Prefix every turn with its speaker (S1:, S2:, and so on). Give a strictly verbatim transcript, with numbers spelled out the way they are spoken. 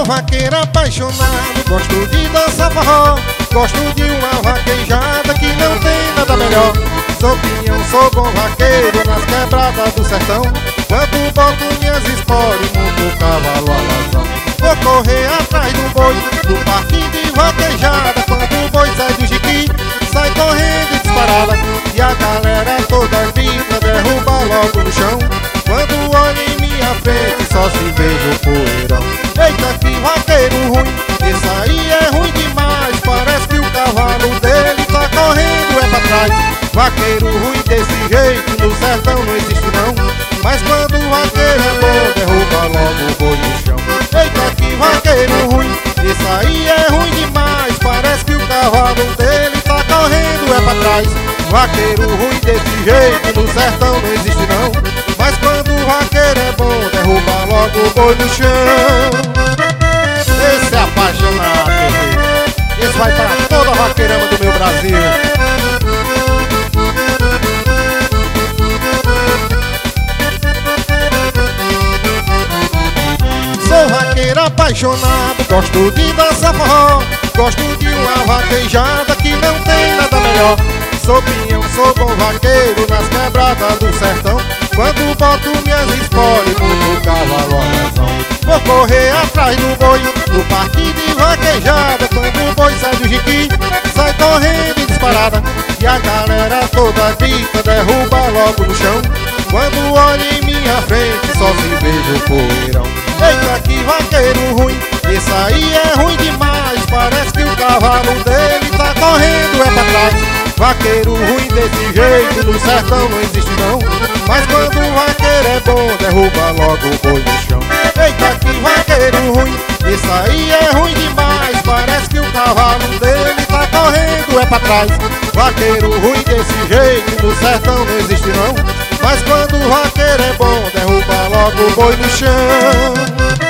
S1: Sou vaqueiro apaixonado, gosto de dançar forró, gosto de uma vaquejada que não tem nada melhor. Sou pinhão, sou bom vaqueiro nas quebradas do sertão. Quando boto minhas esporas, monto o cavalo alazão. Vou correr atrás do boi, do parque de vaquejada. Quando o boi sai do jiqui, sai correndo disparada. E a galera toda grita, derruba logo no chão. Quando olho em minha frente, só se vejo o poeirão. Eita, que vaqueiro ruim, esse aí é ruim demais. Parece que o cavalo dele tá correndo é pra trás. Vaqueiro ruim desse jeito, no sertão não existe não. Mas quando o vaqueiro é bom, derruba logo o boi no chão. Eita, que vaqueiro ruim, esse aí é ruim demais. Parece que o cavalo dele tá correndo é pra trás. Vaqueiro ruim desse jeito, no sertão não existe não. Mas quando o vaqueiro é bom, derruba logo o boi no chão. Esse é apaixonado, bebê. Esse vai para toda a vaqueirama do meu Brasil. Sou vaqueiro apaixonado, gosto de dançar forró, gosto de uma vaquejada que não tem nada melhor. Sou pinhão, sou bom vaqueiro nas quebradas do sertão. Quando boto minhas esporas, monto o cavalo alazão. Vou correr atrás do boi, no parque de vaquejada. Quando o boi sai do jiqui, sai correndo disparada. E a galera toda grita, derruba logo no chão. Quando olho em minha frente, só se vejo o poeirão. Eita, que vaqueiro ruim, esse aí é ruim demais. Parece que o cavalo dele tá correndo é pra trás. Vaqueiro ruim desse jeito, no sertão não existe não. Mas quando o vaqueiro é bom, derruba logo o boi no chão. Eita, que vaqueiro ruim, esse aí é ruim demais. Parece que o cavalo dele tá correndo é pra trás. Vaqueiro ruim desse jeito, no sertão não existe não. Mas quando o vaqueiro é bom, derruba logo o boi no chão.